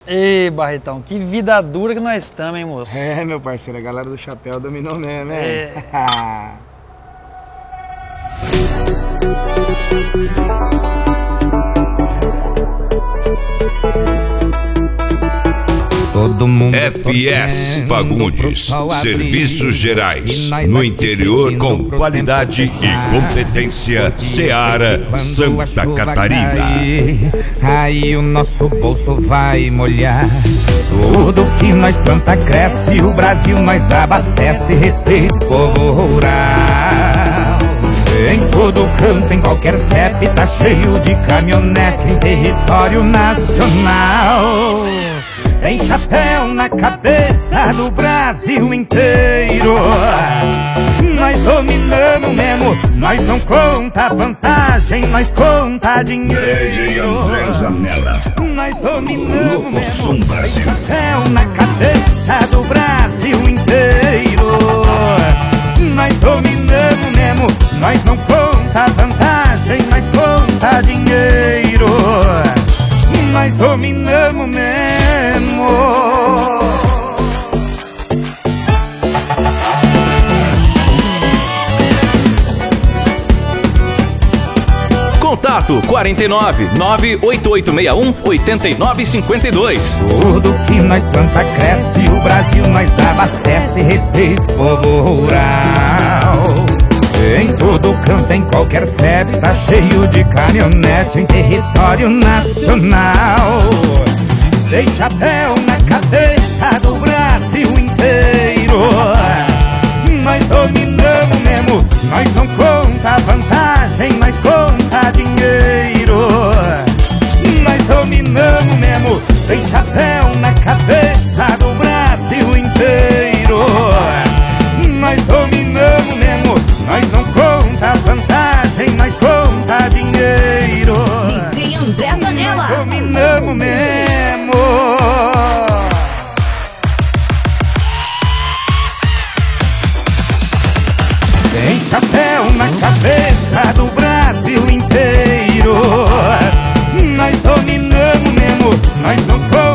Ei, Barretão, que vida dura que nós estamos, hein, moço? É, meu parceiro, a galera do chapéu dominou mesmo, É. Todo mundo FS Fagundes, Serviços Gerais, no interior com qualidade e competência. Seara, Santa Catarina. Aí o nosso bolso vai molhar. Tudo que nós planta cresce, o Brasil nós abastece. Respeito povo rural. Em todo canto, em qualquer CEP, tá cheio de caminhonete em território nacional. Tem chapéu na cabeça do Brasil inteiro. Nós dominamos mesmo, nós não conta vantagem, nós conta dinheiro. Nós dominamos mesmo, tem chapéu na cabeça do Brasil inteiro. Nós dominamos mesmo, nós não conta vantagem, nós conta dinheiro. Nós dominamos mesmo. Contato 49 98861 8952. Tudo que nós planta cresce, o Brasil nós abastece. Respeito povo rural. Em todo canto, em qualquer CEP, tá cheio de caminhonete em território nacional. Tem chapéu na cabeça do Brasil inteiro. Nós dominamos mesmo, nós não conta vantagem, nós conta dinheiro. Nós dominamos mesmo, tem chapéu na cabeça do Brasil inteiro. Nós dominamos mesmo, nós não conta vantagem, nós conta dinheiro. DJ André Zanella. Nós dominamos mesmo. Tem chapéu na cabeça do Brasil inteiro. Nós dominamos mesmo, nós não conta